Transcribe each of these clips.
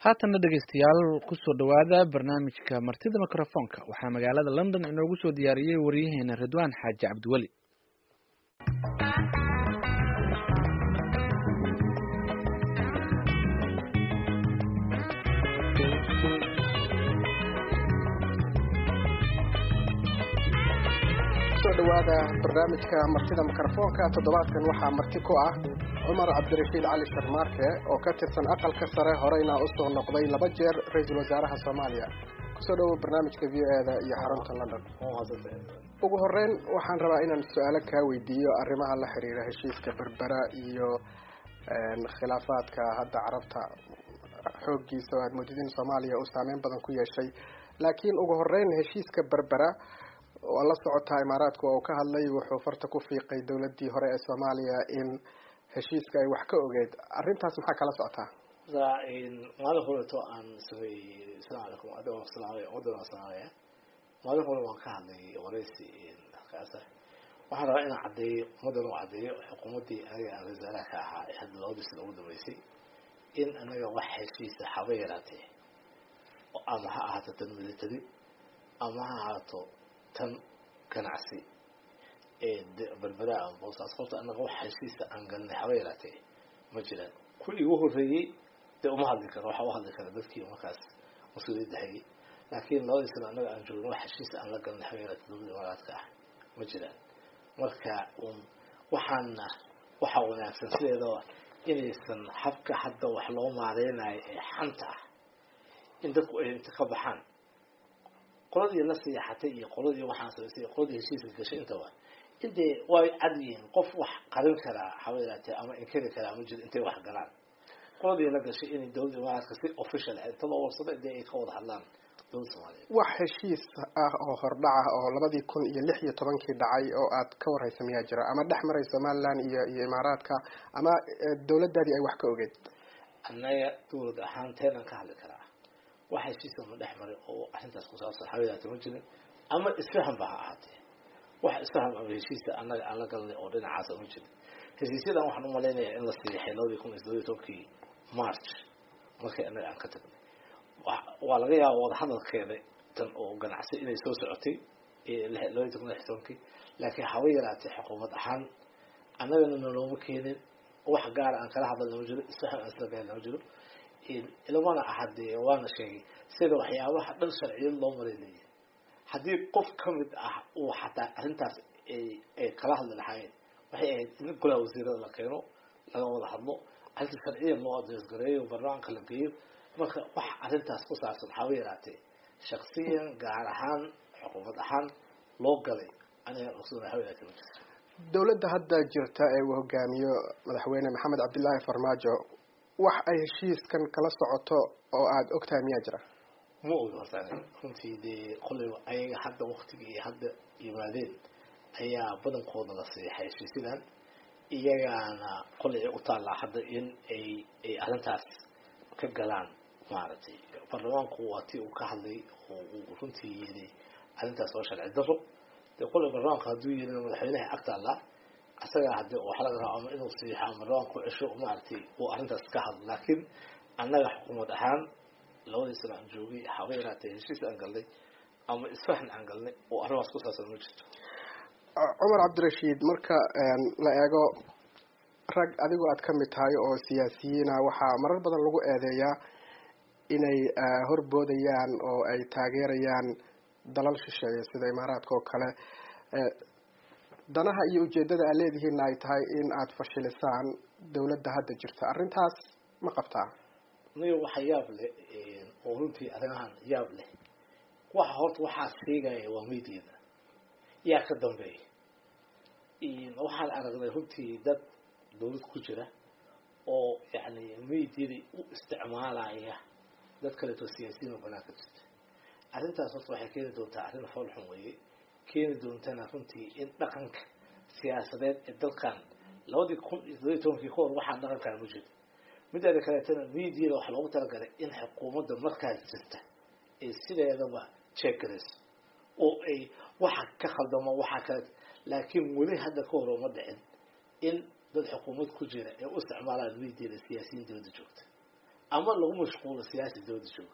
haatan dhegeystayaal kusoo dhawaada barnaamijka martida mikrofoonka waxaa magaalada London inoogu soo diyaariyey wariyaheena Ridwaan Xaaji Cabdiwali. soo dhawaada barnaamijka martida mikrofoonka toddobaadkan waxaa marti ku ah Cumar Cabdirashiid Cali Sharmaarke oo ka tirsan aqalka sare horeyna u soo noqday 2 jeer ra'iisul wasaaraha Soomaaliya. kusoo dhawaada barnaamijka VO-da iyo xarunta London. ugu horeyn waxaan rabaa inaan su'aalo ka weydiiyo arrimaha la xiriira heshiiska Berbera iyo khilaafaadka hadda Carabta xooggiisa oo aad moodidin Soomaaliya uu saameyn badan ku yeeshay. laakiin ugu horeyn heshiiska Berbera oo la socota Imaaraadku oo ka hadlay wuxuu farta ku fiiqay dawladii hore ee Soomaaliya in heshiiska ay wax ka ogeed. arrintaas maxaa kala socotaa? maalin horeeto aan sabay salaamu calaykum adoo salaamaya maalin hore waan ka hadlay wareysi halkaas waxaan rabaa inaan caddeeyo ummadan u caddeeyo xukuumaddii aniga aan wasaaraha ka ahaa ee hadda 2 sano ugu dambeysay in anaga wax heshiisa haba yaraatee ama ha ahaato tan military ama ha ahaato tan ganacsi Berbera aan boosas qofta anaga wax heshiisa aan galnay haba yaraatee ma jiraan. kulli ugu horeeyay uma hadli karo waxa uu hadli karo dadkii markaas mas'uuliyadda hayay laakiin 2 sano anaga aan joogno wax heshiis aan la galnay haba yaraatee dowladda Imaaraadka ma jiraan. marka waxaana waxa wanaagsan sideedoo inaysan habka hadda wax loo maareynayo ee xanta in dadku ay inta ka baxaan qoladii la siyaxatay iyo qoladii waxaan sameeyay qoladii heshiiska gashay inta intee way cadiyeen qof wax qarin kara xawaalatay ama inkiri kara ma jiro intee wax galaan qoladii la gashay in dawladda Imaaraadka si official ah inta loo warsaday ay ka wada hadlaan dawladda Soomaaliya. wax heshiis ah oo hordhaca oo 2016 dhacay oo aad ka warhaysan miyaa jira ama dhexmaray Soomaaliland iyo Imaaraadka ama dawladdaadii ay wax ka ogeed? anaga dawladda ahaanteena ka hadli karaa wax heshiis oo dhexmaray oo arrintaas ku saabsan xawaalatay ma jiro ama isfahan baa ahaatay wax isfahan ama heshiis anaga aan la galnay oo dhinacaas ma jiro. heshiisyadan waxaan u maleynayaa in la siixay 2012 March markii anaga aan ka tagnay waa laga yaabaa wada hadalkeeda tan oo ganacsi inay soo socotay 2012 laakiin hawa yaraatay xukuumad ahaan anagana noloma keenin wax gaar aan kala hadalno ma jiro isfahan aan isla gaarno ma jiro ilmana ahadee waana sheegay sida waxyaabaha dhan sharciyada loo mareeyay haddii qof kamid ah uu xataa arrintaas ay kala hadli lahaayeen waxay ahayd in golaha wasiirada la keeno laga wada hadlo arrinta sharciyan loo adees gareeyo barnaamijka la geeyo marka wax arrintaas ku saabsan hawa yaraatee shakhsiyan gaar ahaan xukuumad ahaan loo galay aniga usuuna hawa yaraatee ma jirto. dawladda hadda jirta ee uu hogaamiyo madaxweyne Maxamed Cabdullaahi Farmaajo wax ay heshiiskan kala socoto oo aad ogtahay miyaa jira? ma ogi hortaan runtii dee qolay ayaga hadda waqtigii hadda yimaadeen ayaa badankooda la siixay heshiisyadan iyagana qolay u taala hadda in ay arrintaas ka galaan maaragtay baarlamaanku waati uu ka hadlay oo uu runtii yiri arrintaas oo sharci darro dee qolay baarlamaanka hadduu yiri madaxweynaha agtaala asaga hadda waxa laga rabaa ama inuu siixo ama baarlamaanku cisho maaragtay uu arrintaas ka hadlo laakiin annaga xukuumad ahaan 2 sano aan joogay haba yaraatee heshiis aan galnay ama isfahan aan galnay oo arrimahaas ku saabsan ma jirto. Cumar Cabdirashiid marka la eego rag adigu aad ka mid tahay oo siyaasiyiin ah waxaa marar badan lagu eedeeyaa inay horboodayaan oo ay taageerayaan dalal shisheeye sida Imaaraadka oo kale danaha iyo ujeedada ay leeyihiin ay tahay in aad fashilisaan dawladda hadda jirta. arrintaas ma qabtaa? niyo waxa yaab leh oo runtii arrimahan yaab leh waxa horta waxa sheegaya waa meediada yaa ka dambeeyay waxaan aragnay runtii dad dawlad ku jira oo yani meediada u isticmaalaya dad kale oo siyaasiyiin banaanka jirta. arrintaas waxay keeni doontaa arrin fool xun weeye keeni doontana runtii in dhaqanka siyaasadeed ee dalkan 2012 hor waxa dhaqanka ma jiro midda kale tan meediada waxa loogu talagalay in xukuumadda markaas jirta ay sideedaba checkers oo ay waxa ka khaldamo waxa kale laakiin wali hadda ka hor uma dhicin in dad xukuumad ku jira ee u isticmaalaan meediada siyaasiyiin dawladda joogta أما لو مشغول السياسي دود شو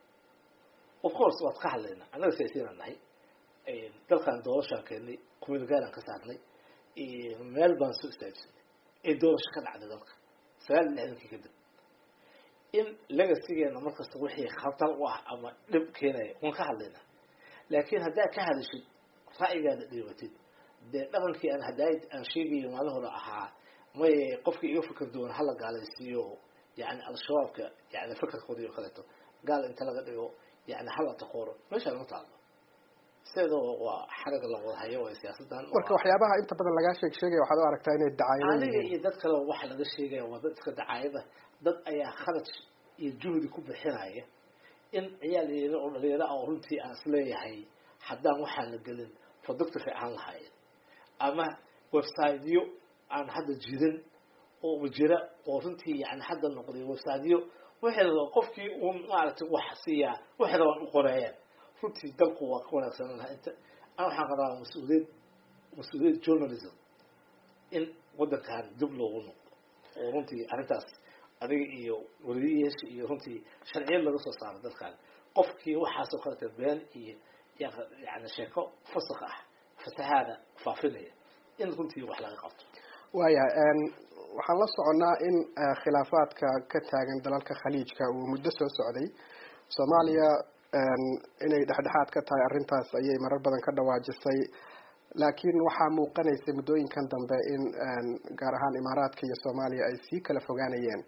of course واتقح لنا أنا سياسيين النهي dalkan doorasha keenay kuwii gaaran ka saarnay meel baan soo istaajinay doorasho ka dhacday dalka 9 kadib in laga sigeena markasta wixii khatar u ah ama dhib keenay waan ka hadlaynaa laakiin hadaa ka hadashid ra'yigaada dhibatid dhaqankii aan hadaayid aan sheegayo maalahooda ahaa may qofkii iga fikir doon hal gaalaysiyo yani al-shabaabka yani fikirkooda iyo kaleeto gaal inta laga dhigo yani hal taqooro meesha ma taalo sidoo waa xarag la wada hayo waa siyaasadan marka waxyaabaha inta badan laga sheegay waxaad u aragtaa inay dacaayado aniga iyo dad kale wax laga sheegay waa dad iska dacaayada dad ayaa khalad iyo juhdi ku bixinaya in ciyaal oo dhalinyaro oo runtii aan isleeyahay haddaan waxaan la gelin product fiican lahayn ama website-yo aan hadda jirin oo jira oo runtii yani hadda noqday website-yo wixii qofkii uu maaragtay wax siiya wixii aan u qorayeen runtii dalku waa ka wanaagsan lahaa inta aan waxaan qabaa mas'uuliyad journalism in wadankan dib loogu noqdo oo runtii arrintaas adiga iyo wariyeyaasha iyo runtii sharciyad laga soo saaro dalkan qofkii waxaasoo kale been iyo yani sheeko fasakh ah fasahaada faafinaya in runtii wax laga qabto waayahay waxaan la soconaa in khilaafaadka ka taagan dalalka khaliijka uu muddo soo socday Soomaaliya inay dhexdhexaad ka tahay arrintaas ayay marar badan ka dhawaajisay laakiin waxaa muuqanaysa muddooyinkan dambe in gaar ahaan Imaaraadka iyo Soomaaliya ay sii kala fogaanayeen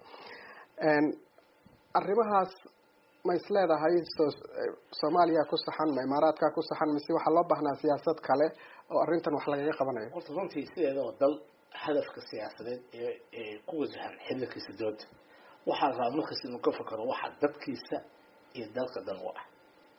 arrimahaas ma isleedahay Soomaaliya ku saxan ma Imaaraadka ku saxan mise waxa loo baahnaa siyaasad kale oo arrintan wax laga qabanayo horta runtii sideedoo dal hadafka siyaasadeed ee ku wajahan xilkiisa dowladda waxaa la rabaa markasta inuu ka fakaro waxa dadkiisa iyo dalka dan u ah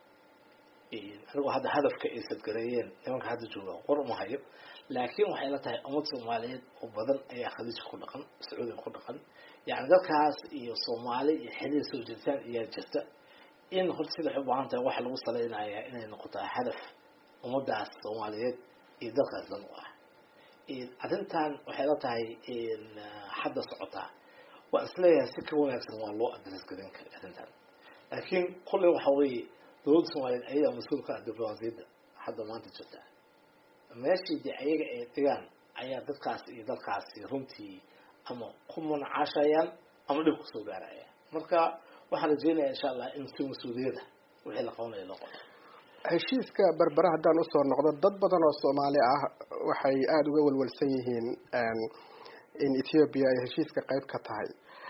anigu hadda hadafka ay sadgareeyeen nimanka hadda jooga qor uma hayo laakiin waxay la tahay ummad Soomaaliyeed oo badan ayaa khaliijka ku dhaqan Sacuudiga ku dhaqan yani dalkaas iyo Soomaali iyo xiriir soo jirtaan ayaa jirta in horta sida ay u baahan tahay waxa lagu saleynayaa inay noqoto hadaf ummadaas Soomaaliyeed iyo dalkaas dan u ah arrintan waxay la tahay in hadda socota waa isleeyahay si ka wanaagsan waa loo adres garin karaa arrintan laakiin kulli waxa weeye dowladda Soomaaliyeed ayaa mas'uulka ah diblomaasiyadda hadda maanta jirta meeshii ayaga ay dhigaan ayaa dadkaas iyo dalkaasi runtii ama ku munaashayaan ama dhib ku soo gaaraya marka waxaan rajeynayaa insha Allah in si mas'uuliyada wixii la qabanayo loo qabto heshiiska Berbera haddaan u soo noqdo dad badan oo Soomaali ah waxay aad uga walwalsan yihiin in Ethiopia ay heshiiska qayb ka tahay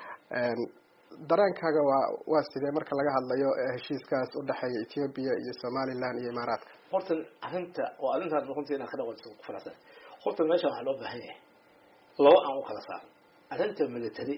dareenkaaga waa sidee marka laga hadlayo heshiiskaas u dhaxeeya Ethiopia iyo Somaliland iyo Imaaraadka horta arrintan runtii inaan ka dhawaajiso ku faraxsan horta meesha waxa loo baahan yahay laba aan u kala saaro arrinta military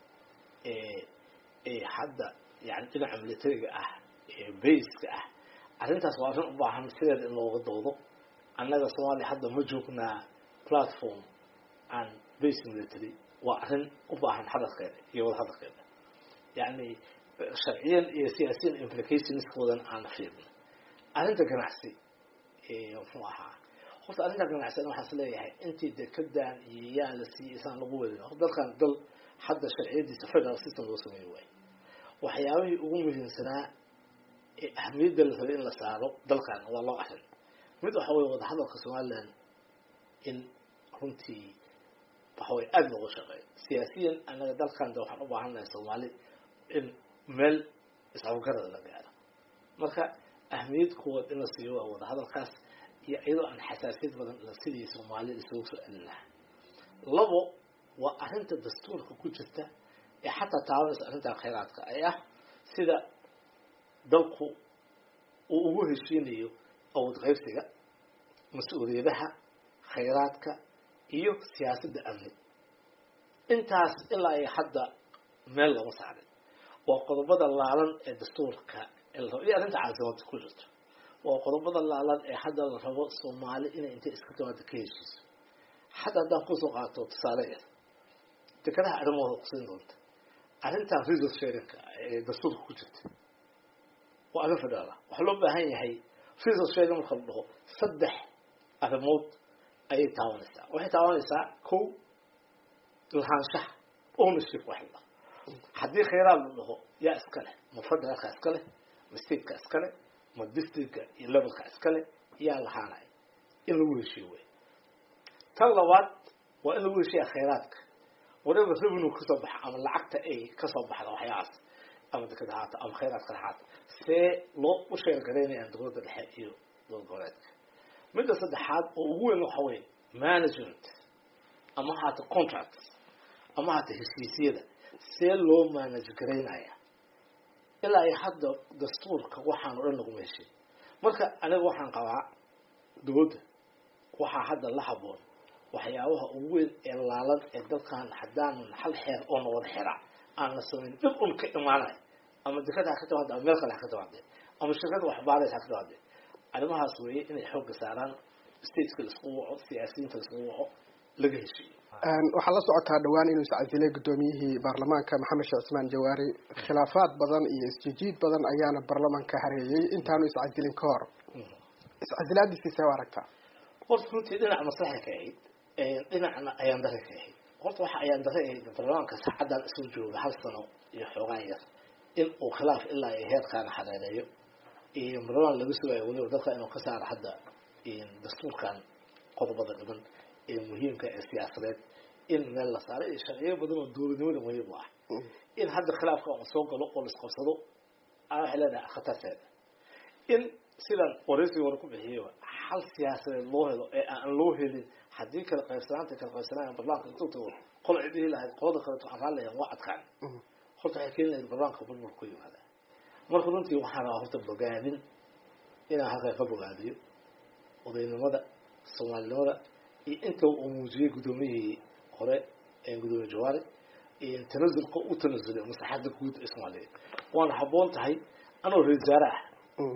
hadda yani dhinaca militariga ah base-ka ah arrintaas waa arrin u baahan sideed in looga doodo annaga Soomaaliya hadda ma joognaa platform and base military waa arrin u baahan hadalkeeda iyo wada hadalkeeda يعني شرعيا سياسيا implications كودن أنا فيهم أنت جناحسي فواها خصوصا أنت جناحسي أنا حصل لي أنت كده يا لسي إنسان لقوة أفضل كان ضل حد شرعي دي سفر السيستم الوصولي وين وحياوي يقوم من سنة أهمية الفريق اللي صاروا ضل كان والله أحسن مدة حوي وضح هذا القسم لأن إن كنتي بحوي أجمل وشغل سياسيا أنا ضل كان ده وحنا بعنا الصومالي in meel isawgarada la gaaro marka ahmiyad kuwa in la siiyo wada hadalkaas iyo iyadoo aan xasaasiyad badan la sidii Soomaaliya isugu soo celinaa labo waa arrinta dastuurka ku jirta ee xataa taabanaysa arrinta khayraadka ay ah sida dalku uu ugu heshiinayo awood qaybsiga mas'uuliyadaha khayraadka iyo siyaasadda amni intaas ilaa ay hadda meel lama saarin وقضبض اللعلن الدستور اللي أنت عايزه كله وقضبض اللعلن حدا الرباط الصومالي إن أنت إسكتوا هذا كيس حدا ده قصو قاطو تصالح تكره أدمه قصين قلت أنت ريزو الشركة الدستور كله وأنا فدارة وحلو بهاي هي ريزو الشركة مخلوه صدح الموت أي تعاون الساعة وهي تعاون الساعة كو الهانشة أو نشوف واحدة haddii khayraad la dhaho yaa iskale ma federaalka iskale ma stateka iskale ma districtka iyo levelka iskale yaa lahaanaya in lagu heshiyo wey tan labaad waa in lagu heshiya khayraadka whatever revenue kasoo baxa ama lacagta ay kasoo baxda waxyahaas ama dekada haata ama khayraadka haata see loo u sheergaraynayaan dowladda dhexe iyo dowlad goboleedka midda saddexaad oo ugu weyn waxa weeye management ama haata contracts ama haata heshiisyada see loo manage garaynaya ilaa ay hadda dastuurka waxaan o dhan laguma heshin marka aniga waxaan qabaa dowladda waxaa hadda la haboon waxyaabaha ugu weyn ee laalan ee dalkan haddaanan hal xeer oo na wada xera aan la samayn dib un ka imaanaya ama dekada ha ka timaada ama meel kale ha ka timaadee ama shirkada waxbaaraysa ha ka timaadee arrimahaas weeye inay xoogga saaraan stateka laisku waco siyaasiyiinta laisku waco laga heshiiyo waxaa la socotaa dhawaan inuu iscasilay gudoomiyihii baarlamaanka maxamed sheekh cismaan jawaari khilaafaad badan iyo isjijiid badan ayaana baarlamaanka hareeyey intaanu iscasilin ka hor iscasilaadiisiisa waa aragtaa horta runtii dhinac maslaxa ka ahayd dhinacna ayaan dare ka ahayd horta waxa ayaan dare ahayd baarlamaanka saacaddan isla jooga hal sano iyo xoogaan yar in uu khilaaf ilaa ay heerkaana xareereeyo iyo baarlamaan laga sugaayo weliba dadka inuu ka saaro hadda dastuurkan qodobada dhiman ee muhiimka ee siyaasadeed in meel la saaray iyo sharciyo badan oo dowladnimada muhiim u ah in hadda khilaafka uu soo galo oo la isqabsado waxay leedahay khatarteeda in sidan waraysiga hore ku bixiyo hal siyaasadeed loo helo ee aan loo helin haddii kala qaybsanaan baarlamaanka intuu tago qol cidihii lahayd qolada kaleeto aan raaliyan waa adkaan horta waxay keeni lahayd baarlamaanka burbur ku yimaada marka runtii waxaan rabaa horta bogaadin inaan halkaa ka bogaadiyo odaynimada soomaalinimada iyo inta uu muujiyey gudoomiyihii hore gudoomiye jawaari tanasulka u tanasulay maslaxada guud ee soomaaliyeed waana habboon tahay anoo ra-isul wasaare ah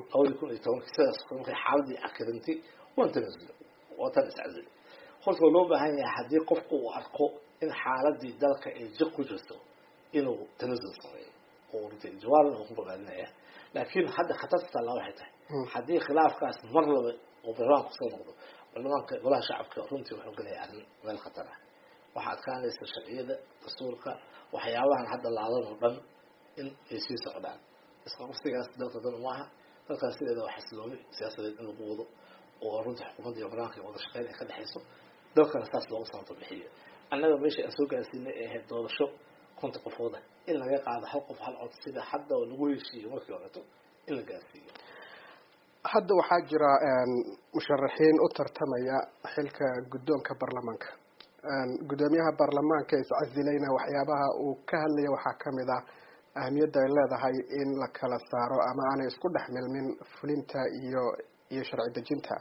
2010 sidaas markay xaaladii akirintay waan tanasulay waa tan iscazil horta loo baahan yahay haddii qofku uu arko in xaaladii dalka ay jiq ku jirto inuu tanasul sameeyo oo runtii jawaarina uu ku bogaadinaya laakiin hadda khatarta la waxay tahay haddii khilaafkaas mar laba oo baarlamaanka kusoo noqdo baarlamaanka golaha shacabka runtii wuxuu gelayaa arrin meel khatar ah waxaa adkaanaysa sharciyada dastuurka waxyaabahan hadda laadan oo dhan in ay sii socdaan isqabsigaas dalka dan maaha dalkaas sideeda waa xasilooni siyaasadeed in lagu wado oo runtii xukuumadda iyo baarlamaanka iyo wada shaqeyn ay ka dhexayso dalkana saas looga samata bixiyo annaga meesha aan soo gaarsiinay ee ahayd doorasho konta qofooda in laga qaado hal qof hal cod sida hadda lagu heshiiyo markii horeeto in la gaarsiiyo hadda waxaa jira musharaxiin u tartamaya xilka guddoonka baarlamaanka gudoomiyaha baarlamaanka iscasilayna waxyaabaha uu ka hadlaya waxaa kamid ah ahmiyadda ay leedahay in la kala saaro ama aanay isku dhex milmin fulinta iyo sharci dejinta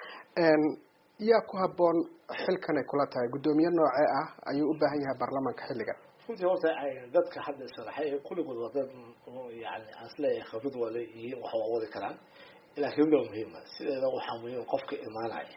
yaa ku habboon xilkan ay kula tahay guddoomiye noocee ah ayuu u baahan yahay baarlamaanka xilliga runtii horta dadka hadda sharaxay kulligood waa dad yani aan isleeyahay khibrad waa leeyihiin wax waa wadi karaan laakiin waa muhiima sideeda waxaa muhiim qofka imaanaya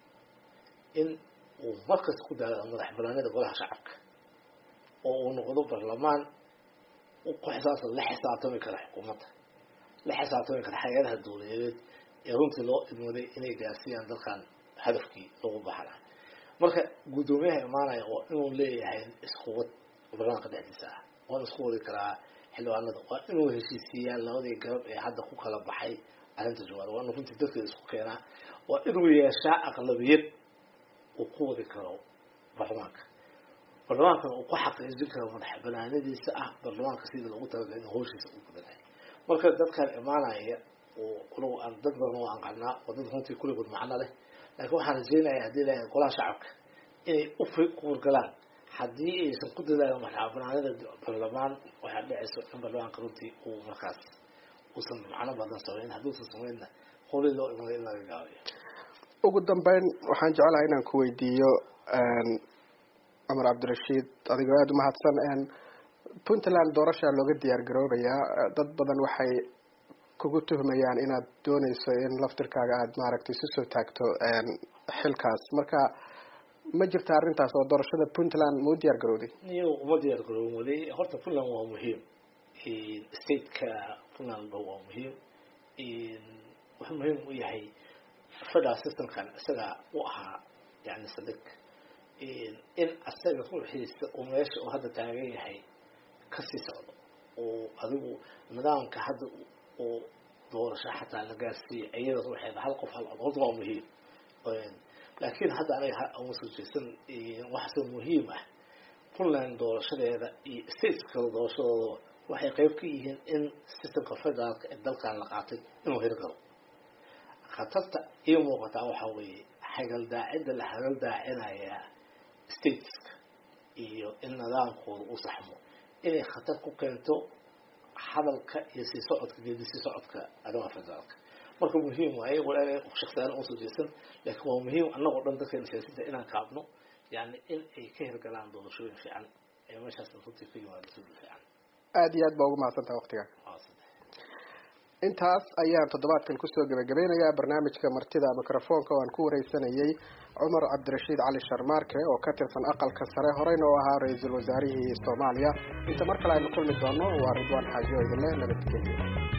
in uu markas ku daado madax banaanida golaha shacabka oo uu noqdo baarlamaan ku xisaabtan la xisaabtami kara xukuumadda la xisaabtami kara hay-adaha dowladeed ee runtii loo idmooday inay gaarsiiyaan dalkan hadafkii lagu baxana marka guddoomiyaha imaanaya waa inuu leeyahay isquwad baarlamaanka dhexdiisa ah waan isku wadi karaa xildhibaanada waa inuu heshiisiiyaan labadii garab ee hadda ku kala baxay arrinta jawaar waa inuu runtii dadkeeda isku keenaa waa inuu yeeshaa aqlabiyad uu ku wadi karo baarlamaanka baarlamaankana uu ku xaqiijin karo madax banaanadiisa ah baarlamaanka sida loogu talagalay in hawshiisa uu gudanayo marka dadkan imaanaya oo aan dad badan oo aan qarnaa oo dad runtii kulligood macno leh laakiin waxaan rajeynayaa haddii la golaha shacabka inay u kuurgalaan haddii aysan ku dadaalin madax banaanida baarlamaan waxaa dhacayso in baarlamaanka runtii uu markaas uusan macno badan samayn hadduusan samaynna howlii loo imaday in laga gaabiyo ugu dambeyn waxaan jeclahay inaan ku weydiiyo cumar cabdirashiid adigoo aada umahadsan puntland doorashaa looga diyaar garoobayaa dad badan waxay kugu tuhmayaan inaad dooneyso in laftirkaaga aada maaragtay isu soo taagto xilkaas marka ma jirta arrintaas oo doorashada puntland ma u diyaar garowday iyo uma diyaar garoobin wali horta puntland waa muhiim stateka puntland waa muhiim wuxuu muhiim u yahay federal systemkan isaga u ahaa yani sadig in asaga ruuxiisa uu meesha uu hadda taagan yahay kasii socdo oo adigu nidaamka hadda oo doorasho xataa la gaarsiiyey iyadaas waxay hal qof hal cod waa muhiim laakiin hadda aniga uma soo jeesan waxaasoo muhiim ah puntland doorashadeeda iyo stateska doorashadooda waxay qayb ka yihiin in systemka federaalka ee dalkan la qaatay inuu hirgalo khatarta iyo muuqataa waxaa weeye xagaldaacidda la hagaldaacinaya stateska iyo in nidaamkooda u saxmo inay khatar ku keento hadalka iyo sii socodka geedi sii socodka arrimaha federaalka marka muhiim waaye walaal shakhsiyan oo soo jeesan laakiin waa muhiim annagoo dhan dadka siyaasadda inaan kaabno yani in ay ka hirgalaan doorashooyin fiican ee meeshaas runtii ka yimaado si fiican aad iyo aad baa ugu mahadsantahay waqtiga intaas ayaan toddobaadkan kusoo gabagabeynayaa barnaamijka martida mikrofoonka oo aan ku wareysanayay cumar cabdirashiid cali sharmaarke oo ka tirsan aqalka sare horeyna oo ahaa ra-iisul wasaarihii Soomaaliya inta mar kale aynu kulmi doono waa Ridwaan Xaaji oo idin leh nabadgelyo